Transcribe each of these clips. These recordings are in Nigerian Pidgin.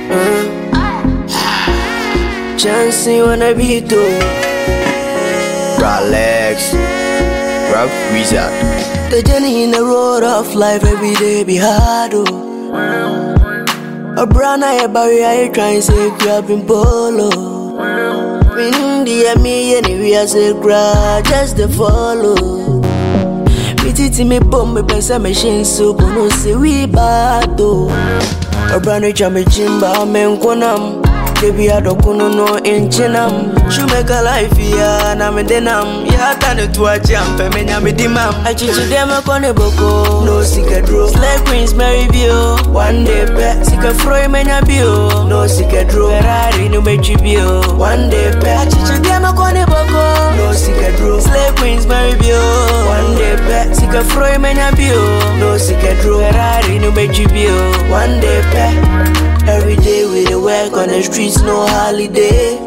Chancey wanna be too. Rolex, Rap Wizard. The journey in the road of life every day be hard, oh. A brown eye barrier, I try and say grab in polo. Meaning the me anyway, I say grab just the follow. Me titi me bomb me pensa machine soup, no say we bad though. A brown eye me chimba men konam. Baby, I don't know in chinam. She make a life, yeah, and I'm in denam. Yeah, I turn it to a jump, and I'm a dimam. I teach them a coneboko, no secret room. Slave Queens, Mary Bio. One day, pet, sick a froy, mania bio. No secret room. Ferrari, no make you bio. One day, pet, I teach them a coneboko, no secret room. Slave Queens, Mary Bio. One day, pet, sick a froy, mania bio. No secret room. Ferrari, no make you bio. One day, pet. Every day we dey work on the streets, no holiday.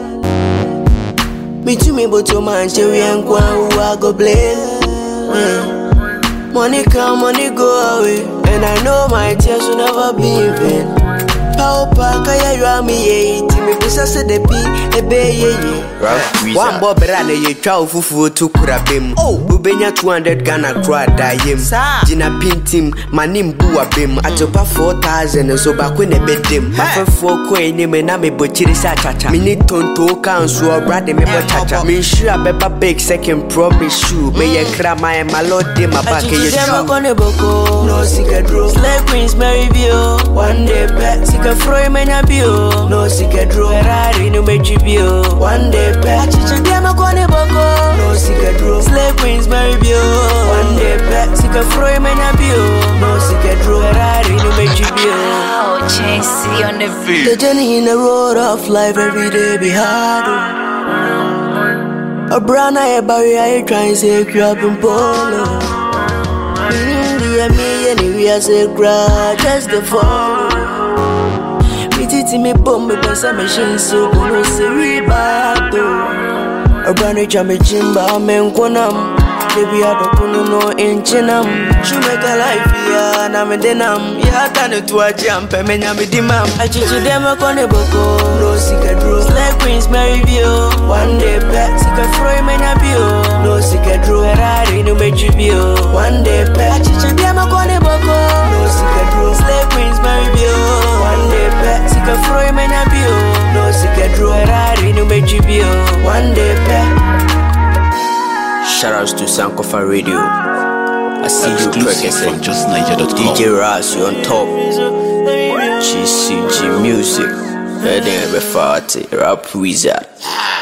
Me too, me but to man, cherry and kwan, who I go blame. Money come, money go away, and I know my tears will never be in vain. Power pack, I hear me, yeah, me pesa se de pi, ebe yeah. One bob run a chow fufu to kurabim. Oh, Ubenya 200 Ghana crowd die him. Gina pintim, manim bua bim. At over 4,000 so back when a bed him. Half 4 coin name and I'm a butchery sacha. Minute tonto council or brother me chacha. Me sure a beba big second promise shoe. May a crama and my lord dim a back in your no secret room. Slave Queens, Mary Bio. One day, pet, sick a froy, mania bio. No secret room. Ferrari, no make you bio. One day, pet, chicha diama kone boko. No secret room. Slave Queens, Mary Bio. One day, pet, sick a froy, mania bio. No secret room. Ferrari, no make you bio. Oh, Chancey on the beat. The journey in the road of life every day be hard, oh. A brown eye barrier, I try and say grab in polo. Me anyway, I say grab just the follow. Me titi me bomb me pensa machine so no say we bad though. A brand new me chimba men konam. Baby, I don't know in chinam. She make a life, yeah, and I'm in denam. Yeah, I turn it to a jump, and I'm a dimam. I teach them a coneboko, no secret room. Slave Queens, Mary Bio. One day, pet, sick a froy, mania bio. No secret room. Ferrari, no make you bio. One day, pet, I teach them a coneboko, no secret room. Slave Queens, Mary Bio. One day, pet, sick a froy, mania bio. No secret room. Ferrari, no make you bio. One day, pet. Shoutouts to Sankofa Radio. I see you from justniger.com. DJ Raz, you on top. GCG Music. Heading every party. Rap Wizard.